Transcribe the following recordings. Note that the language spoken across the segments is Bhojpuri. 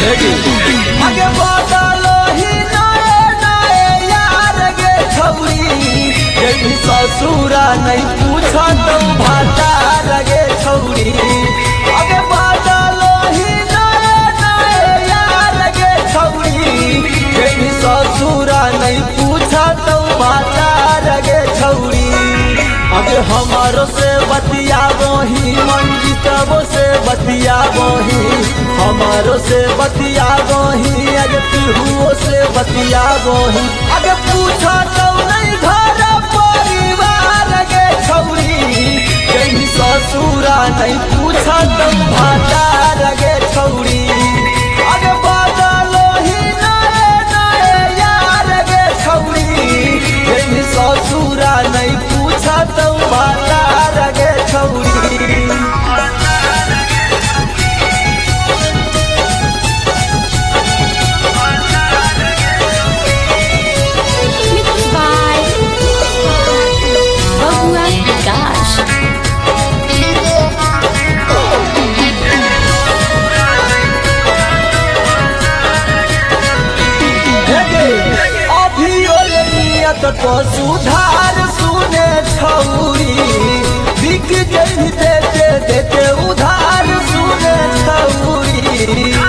आगे बदलो ही नए नए यार गे छौरी यही ससुरा नहीं पूछा तो भातार गे छौरी आगे बदलो ही नए नए यार गे छौरी यही ससुरा नहीं पूछा तो भातार गे छौरी आगे हमारो से बतियाबो ही मंजितबो से बतियाबो ही हमारो से बतियाबो ही आज पिहुओ से बतियाबो ही आगे पूछा तो नहीं घर परिवार गे छौरी कहीं ससुरा नहीं पूछा तो भातार गे छौरी आगे बदलो ही नए नए यार गे छौरी कहीं ससुरा नहीं पूछा तो भातार गे छौरी तो सुधार सुने छौरी बिक जही देते देते उधार सुने छौरी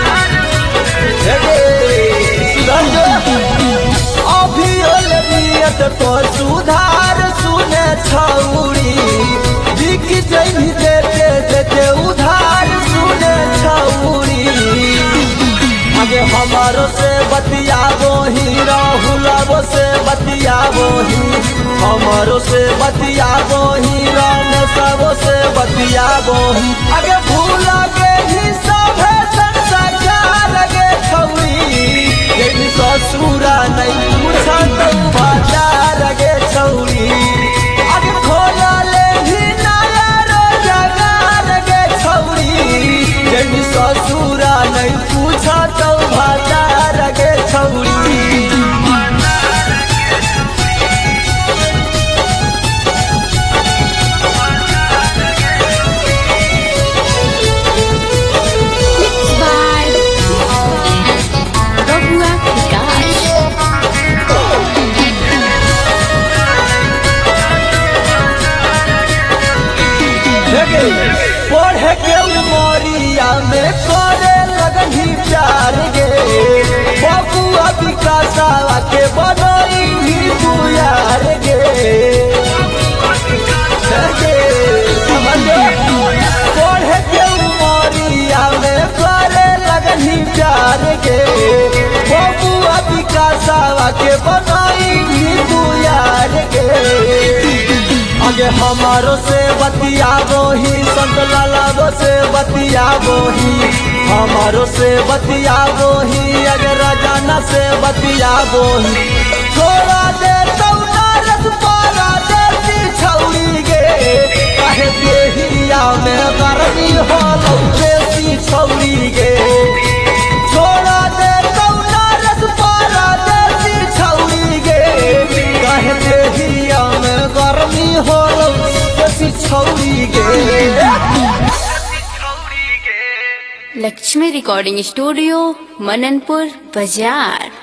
अभी नियत तो सुधार सुने छौरी बिक जही देते देते उधार सुने छौरी आगे हमारो से बतियाबो ही राहुलबो से बतियाबो ही हमारो से बतियाबो ही रामेशबो से बतियाबो ही आगे भूला गे ही सब संसार गे छौरी यही ससुरा नहीं पूछा तो भातार गे छौरी आगे खोला ले ही नया रोजगार गे छौरी यही ससुरा नहीं पूछा तो भातार गे छौरी पढ़े के उमरिया में करे लगही प्यार गे बबुआ विकासा के बनई ही बुयार गे पढ़े के उमरिया में करे लगही प्यार गे बबुआ विकासा के बनई ही बुयार गे आगे हमारो से बतियाबो ही संत लालाबो से बतियाबो ही हमारो से बतियाबो ही आगे राजाना से बतियाबो ही छोड़ा दे तो नारद पारा देती छौरी गे काहे देहिया में गर्मी हो देती छौरी गे छोड़ा दे तो नारद पारा देती छौरी गे काहे देहिया में गर्मी हो छौरी गे लक्ष्मी रिकॉर्डिंग स्टूडियो मननपुर बाजार।